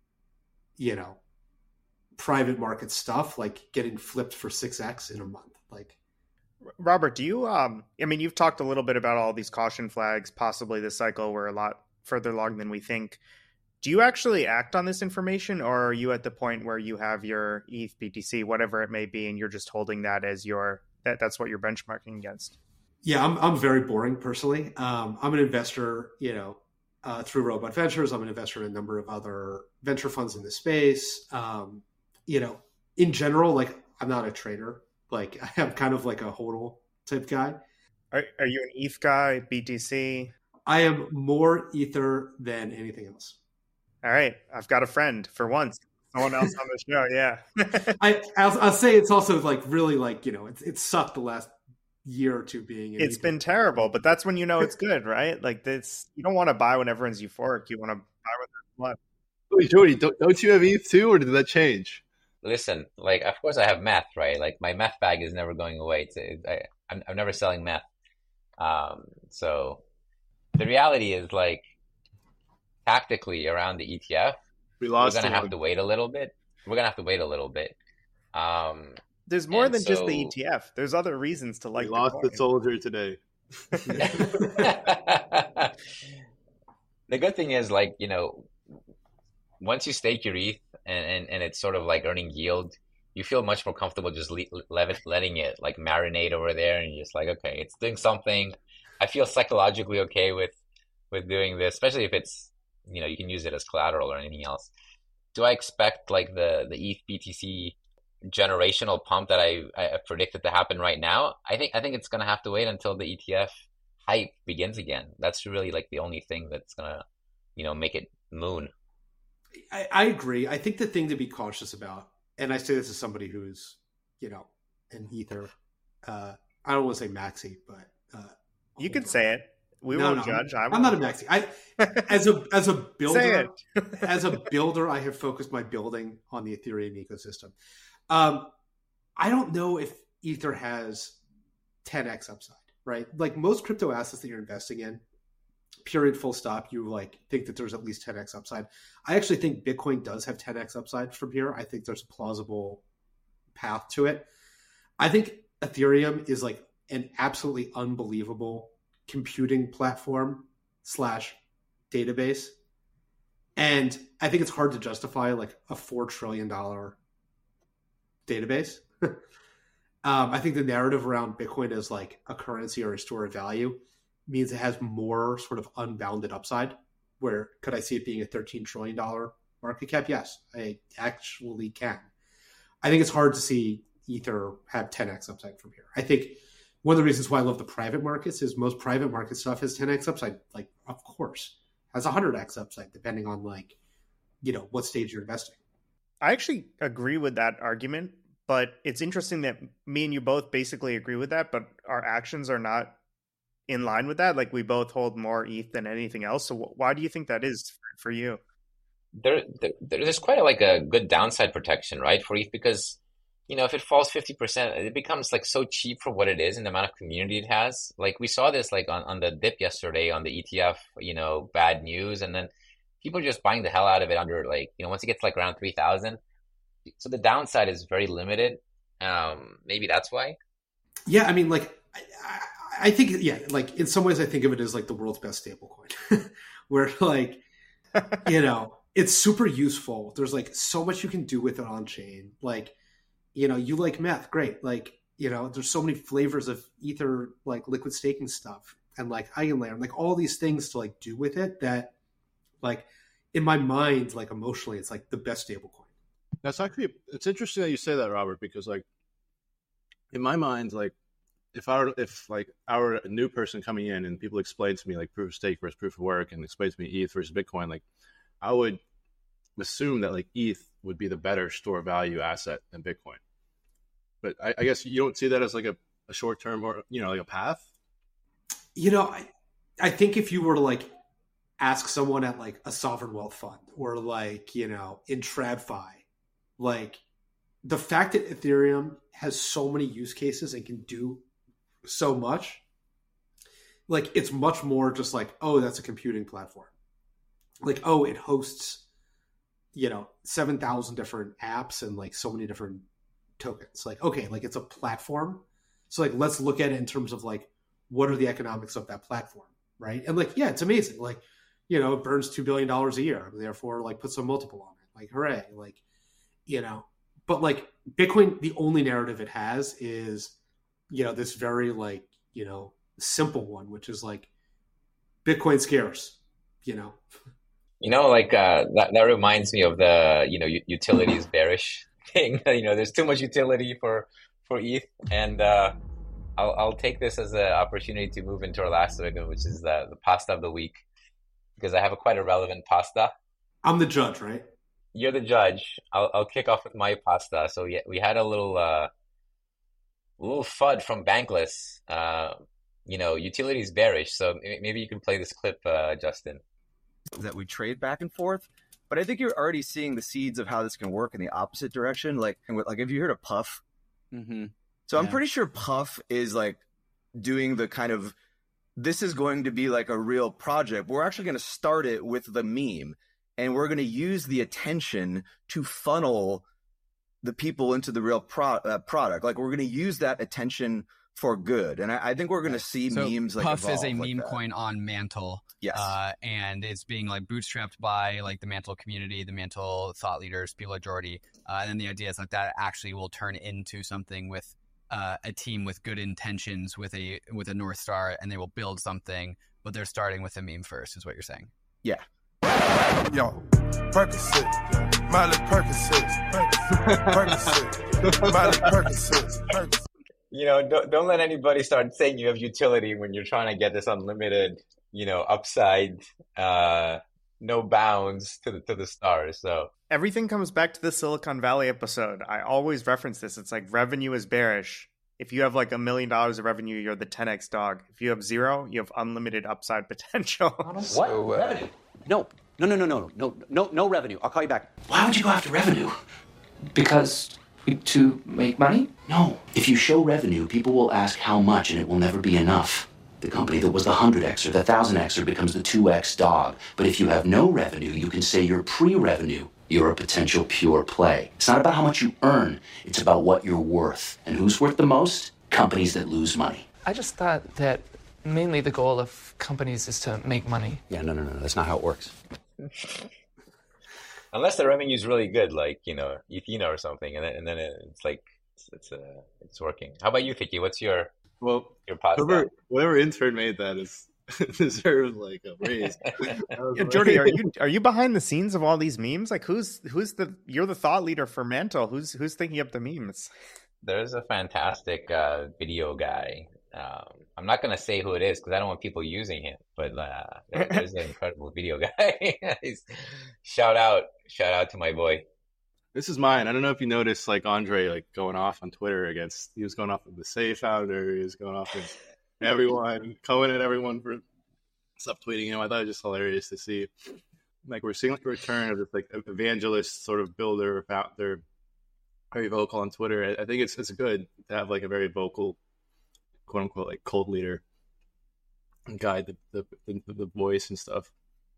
private market stuff like getting flipped for 6x in a month. Like, Robert, do you, you've talked a little bit about all these caution flags, possibly this cycle we're a lot further along than we think. Do you actually act on this information, or are you at the point where you have your ETH BTC, whatever it may be, and you're just holding that as that's what you're benchmarking against? Yeah, I'm very boring personally. I'm an investor, through Robot Ventures. I'm an investor in a number of other venture funds in the space. In general, like I'm not a trader. Like I'm kind of like a hodl type guy. Are you an ETH guy, BTC? I am more Ether than anything else. All right. I've got a friend for once. Someone else on the show. Yeah. I'll say it's also like really like, it sucked the last year or two being. It's been terrible, but that's when it's good, right? Like this, you don't want to buy when everyone's euphoric. You want to buy when there's blood. Wait, Jody, don't you have ETH too, or did that change? Listen, like, of course I have meth, right? Like my meth bag is never going away. I'm never selling meth. So the reality is like tactically around the ETF, we're going to have to wait a little bit. There's more than just the ETF. There's other reasons to like. We lost the soldier today. The good thing is like, once you stake your ETH and it's sort of like earning yield, you feel much more comfortable just letting it like marinate over there, and you're just like, okay, it's doing something. I feel psychologically okay with doing this, especially if it's, you can use it as collateral or anything else. Do I expect like the ETH BTC generational pump that I predicted to happen right now? I think it's going to have to wait until the ETF hype begins again. That's really like the only thing that's going to, make it moon. I agree. I think the thing to be cautious about, and I say this as somebody who's, an Ether, I don't want to say maxi, but you could say it. We won't judge. I'm not a maxi. As a builder, as a builder, I have focused my building on the Ethereum ecosystem. I don't know if Ether has 10x upside, right? Like most crypto assets that you're investing in, period, full stop, you like think that there's at least 10x upside. I actually think Bitcoin does have 10x upside from here. I think there's a plausible path to it. I think Ethereum is like an absolutely unbelievable computing platform / database. And I think it's hard to justify like a $4 trillion database. I think the narrative around Bitcoin as like a currency or a store of value means it has more sort of unbounded upside. Where could I see it being a $13 trillion market cap? Yes, I actually can. I think it's hard to see Ether have 10x upside from here. I think one of the reasons why I love the private markets is most private market stuff has 10x upside. Like, of course, has 100x upside, depending on like, what stage you're investing. I actually agree with that argument, but it's interesting that me and you both basically agree with that, but our actions are not in line with that. Like we both hold more ETH than anything else. So why do you think that is for you? There's quite a good downside protection, right, for ETH, because if it falls 50%, it becomes like so cheap for what it is and the amount of community it has. Like we saw this like on the dip yesterday on the ETF, bad news, and then people are just buying the hell out of it under like, once it gets like around 3,000. So the downside is very limited. Maybe that's why. Yeah, I mean, like, I think, yeah, like in some ways, I think of it as like the world's best stablecoin, where like, it's super useful. There's like so much you can do with it on chain. Like, you like meth, great. Like, there's so many flavors of Ether, like liquid staking stuff, and like EigenLayer, and like all these things to like do with it that, like, in my mind, like emotionally, it's like the best stablecoin. That's actually, it's interesting that you say that, Robert, because like in my mind, like if like I were a new person coming in and people explain to me like proof of stake versus proof of work and explain to me ETH versus Bitcoin, like I would assume that like ETH would be the better store value asset than Bitcoin. But I guess you don't see that as like a short term or, like a path. I think if you were to like ask someone at like a sovereign wealth fund or like, in TradFi, like the fact that Ethereum has so many use cases and can do so much, like it's much more just like, oh, that's a computing platform. Like, oh, it hosts, 7,000 different apps and like so many different tokens. Like, okay, like it's a platform. So like, let's look at it in terms of like, what are the economics of that platform? Right. And like, yeah, it's amazing. Like, it burns $2 billion a year. Therefore, like put some multiple on it. Like, hooray. Like, but like Bitcoin, the only narrative it has is, this very like, simple one, which is like Bitcoin scarce, Like that reminds me of the, utilities bearish thing. There's too much utility for ETH, and I'll take this as an opportunity to move into our last segment, which is the pasta of the week, because I have quite a relevant pasta. I'm the judge, right? You're the judge. I'll kick off with my pasta. So yeah, we had a little FUD from Bankless. Utilities bearish. So maybe you can play this clip, Justin. That we trade back and forth, but I think you're already seeing the seeds of how this can work in the opposite direction. Like have you heard of Puff? Mm-hmm. So I'm pretty sure Puff is like doing the kind of, this is going to be like a real project. We're actually going to start it with the meme, and we're going to use the attention to funnel the people into the real product. Like we're going to use that attention for good. And I think we're going to see memes like Puff is a like meme that. Coin on Mantle. Yes. And it's being like bootstrapped by like the Mantle community, the Mantle thought leaders, people like Jordy. And then the idea is like that actually will turn into something with a team with good intentions, with a North Star, and they will build something, but they're starting with a meme first, is what you're saying. Yeah. Yo, Percocet, Miley Percocet, Miley Percocet. Don't let anybody start saying you have utility when you're trying to get this unlimited, upside, no bounds to the stars. So everything comes back to the Silicon Valley episode. I always reference this. It's like revenue is bearish. If you have like $1 million of revenue, you're the 10x dog. If you have zero, you have unlimited upside potential. What? Revenue? No revenue. I'll call you back. Why would you go after revenue? Because to make money? No. If you show revenue, people will ask how much, and it will never be enough. The company that was the 100xer, the 1000xer becomes the 2x dog. But if you have no revenue, you can say you're pre-revenue. You're a potential pure play. It's not about how much you earn. It's about what you're worth. And who's worth the most? Companies that lose money. I just thought that mainly the goal of companies is to make money. Yeah, no. That's not how it works. Unless the revenue is really good, like, Ethena or something, and then it's like, it's working. How about you, Vicky? What's your pasta? Whoever intern made that is deserves like a raise. Jordy, are you behind the scenes of all these memes? Like you're the thought leader for Mantle. Who's thinking up the memes? There's a fantastic video guy. I'm not going to say who it is because I don't want people using him, but there's an incredible video guy. Shout out to my boy. This is mine. I don't know if you noticed, like Andre, like going off on Twitter he was going off with the Say founder. He was going off with everyone, coming at everyone for subtweeting him. I thought it was just hilarious to see. Like we're seeing like a return of this like evangelist sort of builder, founder, very vocal on Twitter. I think it's good to have like a very vocal, quote unquote, like cult leader and guide the voice and stuff.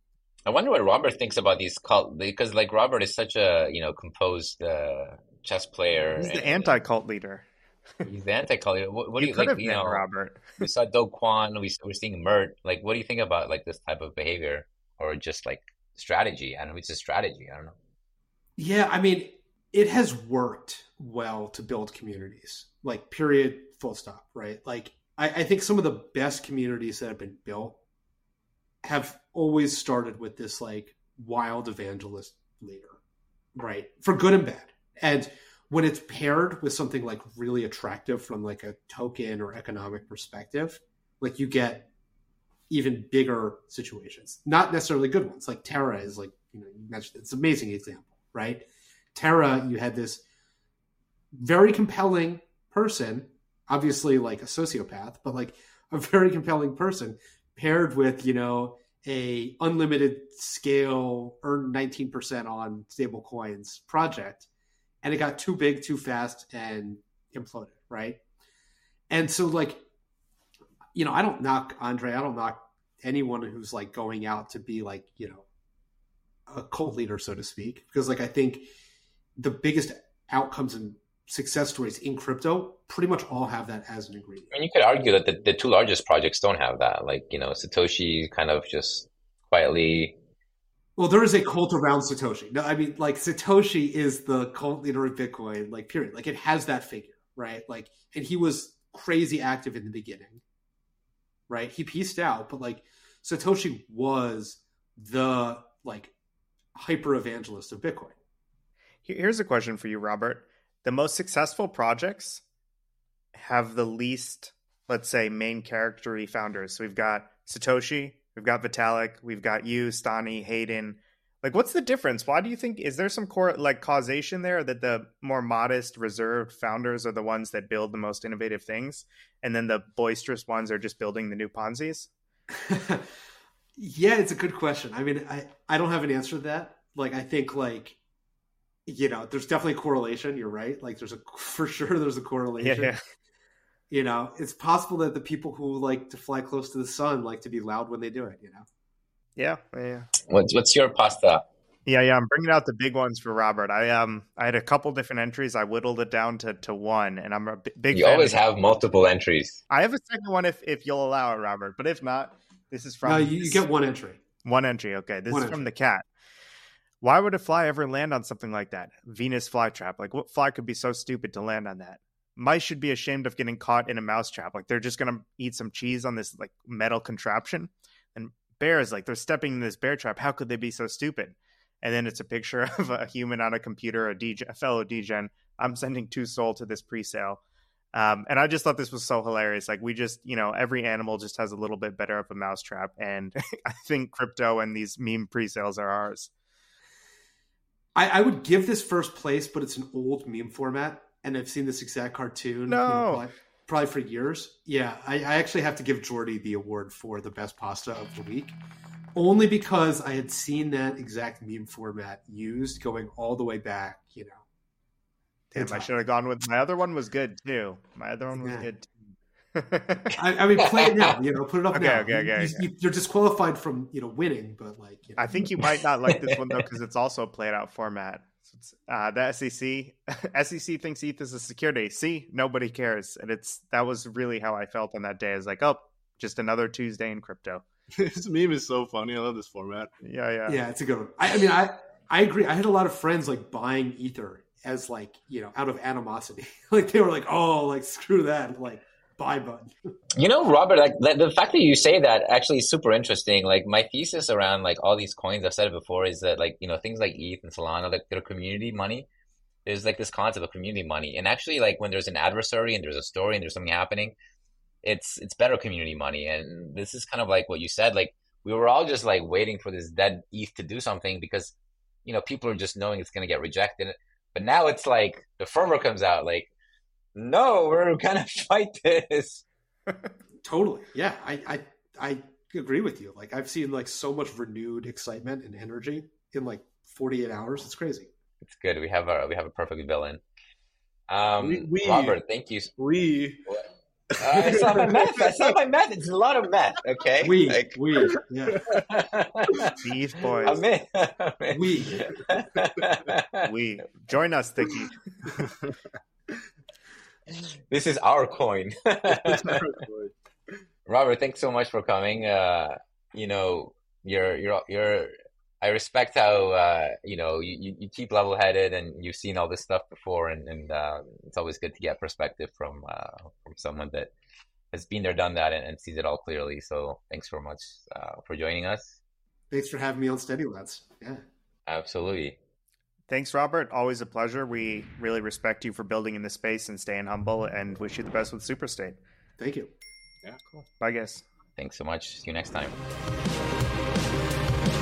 I wonder what Robert thinks about these cult, because like Robert is such a, composed chess player. He's the anti-cult leader. He's the anti-cult leader. What do you could like? have been Robert. We saw Do Kwon. We're seeing Mert. Like, what do you think about like this type of behavior, or just like strategy? I don't know. It's a strategy. I don't know. Yeah, I mean, it has worked well to build communities. Like, period, full stop. Right? Like, I think some of the best communities that have been built have always started with this like wild evangelist leader, right? For good and bad. And when it's paired with something like really attractive from like a token or economic perspective, like you get even bigger situations, not necessarily good ones. Like Terra is like, you mentioned, it's an amazing example, right? Terra, you had this very compelling person, obviously like a sociopath, but like a very compelling person paired with, a unlimited scale, earn 19% on stable coins project. And it got too big, too fast, and imploded, right? And so like, I don't knock Andre. I don't knock anyone who's like going out to be like, a cult leader, so to speak. Because like, I think the biggest outcomes and success stories in crypto pretty much all have that as an ingredient. And you could argue that the two largest projects don't have that. Like, Satoshi kind of just quietly. Well, there is a cult around Satoshi. No, I mean, like Satoshi is the cult leader of Bitcoin, like period. Like it has that figure, right? Like, and he was crazy active in the beginning, right? He pieced out, but like Satoshi was the like hyper evangelist of Bitcoin. Here's a question for you, Robert. The most successful projects have the least, let's say, main character-y founders. So we've got Satoshi, we've got Vitalik, we've got you, Stani, Hayden. Like, what's the difference? Why do you think, is there some causation there that the more modest, reserved founders are the ones that build the most innovative things, and then the boisterous ones are just building the new Ponzi's? Yeah, it's a good question. I mean, I don't have an answer to that. Like, I think like, there's definitely a correlation. You're right. Like for sure there's a correlation. Yeah. It's possible that the people who like to fly close to the sun like to be loud when they do it, Yeah. What's your pasta? Yeah. I'm bringing out the big ones for Robert. I had a couple different entries. I whittled it down to one, and I'm a big You fan always have multiple entries. I have a second one if you'll allow it, Robert. But if not, this is from... No, you get one entry. One entry, okay. This is from the cat. Why would a fly ever land on something like that? Venus flytrap. Like, what fly could be so stupid to land on that? Mice should be ashamed of getting caught in a mousetrap. Like, they're just going to eat some cheese on this, like, metal contraption. And bears, like, they're stepping in this bear trap. How could they be so stupid? And then it's a picture of a human on a computer, a fellow degen. I'm sending 2 SOL to this pre-sale. And I just thought this was so hilarious. Like, we just, every animal just has a little bit better of a mousetrap. And I think crypto and these meme pre-sales are ours. I would give this first place, but it's an old meme format, and I've seen this exact cartoon probably for years. Yeah, I actually have to give Jordy the award for the best pasta of the week, only because I had seen that exact meme format used going all the way back, Damn, I should have gone with my other one was good too. Good too. I mean, play it now. Put it up now. Okay. You're disqualified from winning, but like. I think you might not like this one though because it's also a played out format. So it's, the SEC thinks ETH is a security. See, nobody cares, and that was really how I felt on that day. It's like, oh, just another Tuesday in crypto. This meme is so funny. I love this format. Yeah. Yeah, it's a good one. I mean, I agree. I had a lot of friends like buying Ether as like out of animosity. Like they were like, oh, like screw that, like. Buy button. Robert, like the fact that you say that actually is super interesting. Like my thesis around like all these coins, I've said it before, is that like, things like ETH and Solana, like they're community money. There's like this concept of community money. And actually like when there's an adversary and there's a story and there's something happening, it's better community money. And this is kind of like what you said, like we were all just like waiting for this dead ETH to do something because, people are just knowing it's going to get rejected. But now it's like the firmware comes out like, no, we're gonna fight this. Totally. Yeah, I agree with you. Like I've seen like so much renewed excitement and energy in like 48 hours. It's crazy. It's good. We have a perfect villain. Robert, thank you. It's not my meth. That's not my meth. It's a lot of meth. Okay. We. Yeah. These boys. I'm in. We. Join us, Thicky. This is our coin. Robert, thanks so much for coming. You're. I respect how you keep level-headed, and you've seen all this stuff before, and it's always good to get perspective from someone that has been there, done that, and sees it all clearly. So thanks so much for joining us. Thanks for having me on Steady Lads. Yeah, absolutely. Thanks, Robert. Always a pleasure. We really respect you for building in this space and staying humble, and wish you the best with Superstate. Thank you. Yeah, cool. Bye, guys. Thanks so much. See you next time.